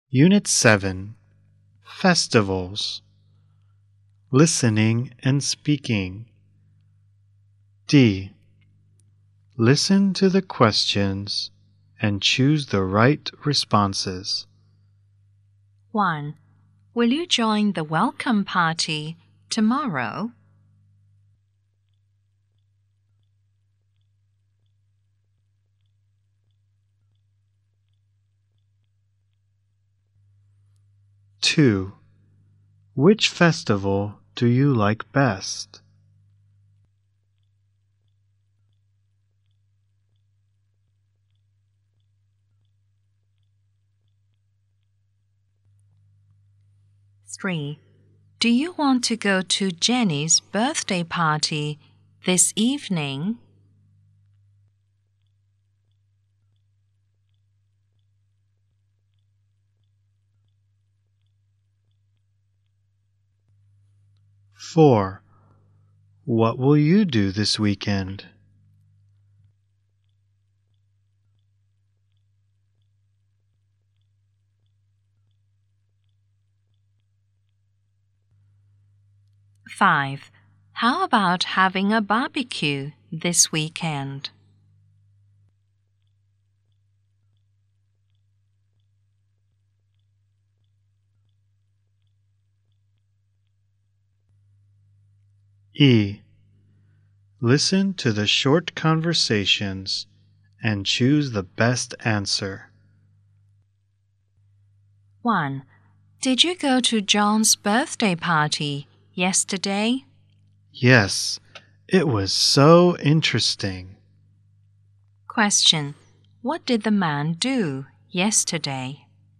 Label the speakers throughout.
Speaker 1: Unit 7 Festivals Listening and Speaking. D. Listen to the questions and choose the right responses.
Speaker 2: 1. Will you join the welcome party tomorrow?
Speaker 1: Two. Which festival do you like best?
Speaker 2: Three. Do you want to go to Jenny's birthday party this evening?
Speaker 1: Four. What will you do this weekend?
Speaker 2: Five. How about having a barbecue this weekend?
Speaker 1: E. Listen to the short conversations and choose the best answer.
Speaker 2: 1. Did you go to John's birthday party yesterday?
Speaker 1: Yes, it was so interesting.
Speaker 2: Question. What did the man do yesterday?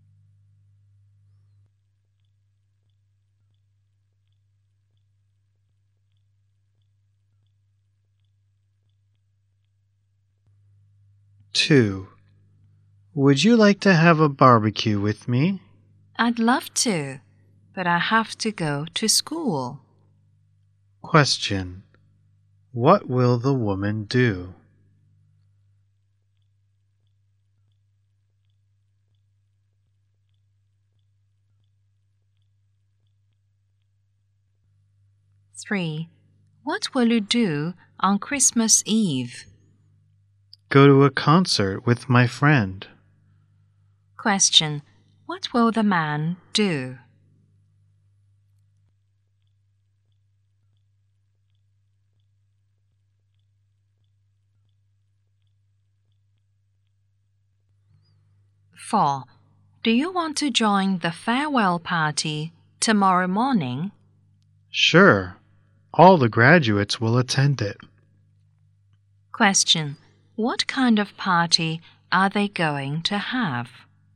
Speaker 1: Two. Would you like to have a barbecue with me?
Speaker 2: I'd love to, but I have to go to school.
Speaker 1: Question. What will the woman do?
Speaker 2: Three. What will you do on Christmas Eve?
Speaker 1: Go to a concert with my friend.
Speaker 2: Question. What will the man do? Four. Do you want to join the farewell party tomorrow morning?
Speaker 1: Sure. All the graduates will attend it.
Speaker 2: Question. What kind of party are they going to have?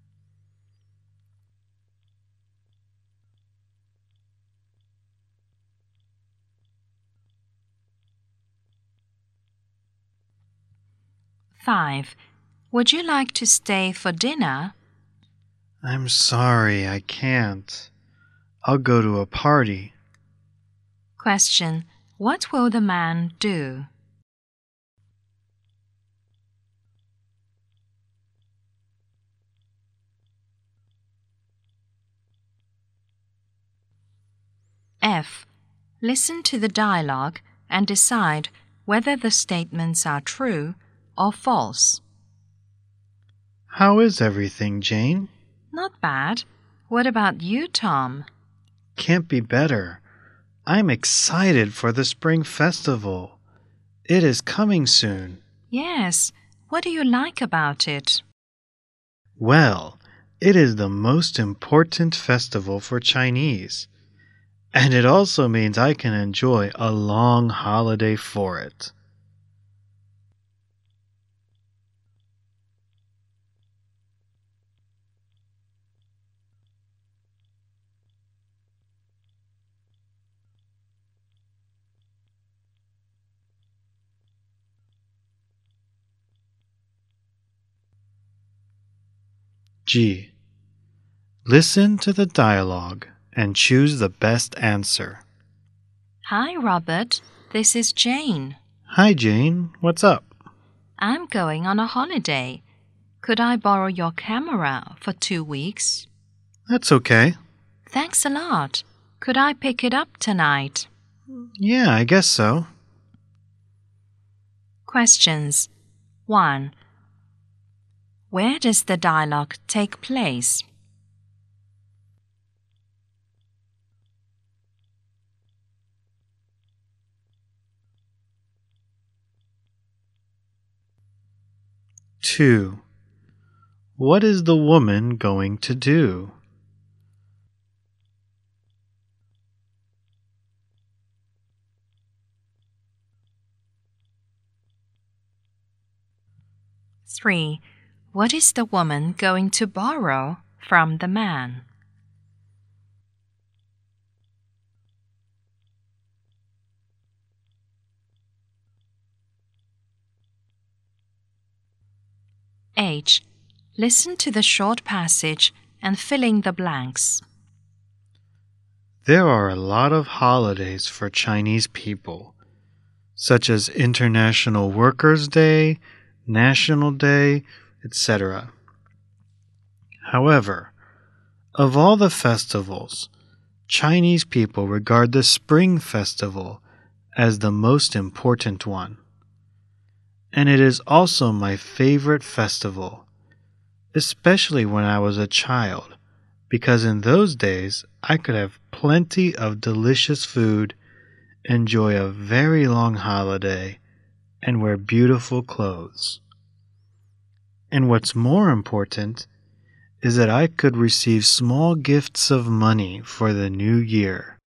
Speaker 2: Five. Would you like to stay for dinner?
Speaker 1: I'm sorry, I can't. I'll go to a party.
Speaker 2: Question. What will the man do? F. Listen to the dialogue and decide whether the statements are true or false.
Speaker 1: How is everything, Jane?
Speaker 2: Not bad. What about you, Tom?
Speaker 1: Can't be better. I'm excited for the spring festival. It is coming soon.
Speaker 2: Yes. What do you like about it?
Speaker 1: Well, it is the most important festival for Chinese. And it also means I can enjoy a long holiday for it. G. Listen to the dialogue and choose the best answer.
Speaker 2: Hi, Robert. This is Jane.
Speaker 1: Hi, Jane. What's up?
Speaker 2: I'm going on a holiday. Could I borrow your camera for 2 weeks?
Speaker 1: That's okay.
Speaker 2: Thanks a lot. Could I pick it up tonight?
Speaker 1: Yeah, I guess so.
Speaker 2: Questions. 1. Where does the dialogue take place?
Speaker 1: 2. What is the woman going to do?
Speaker 2: 3. What is the woman going to borrow from the man? 8. Listen to the short passage and fill in the blanks.
Speaker 1: There are a lot of holidays for Chinese people, such as International Workers' Day, National Day, etc. However, of all the festivals, Chinese people regard the Spring Festival as the most important one. And it is also my favorite festival, especially when I was a child, because in those days I could have plenty of delicious food, enjoy a very long holiday, and wear beautiful clothes. And what's more important is that I could receive small gifts of money for the new year.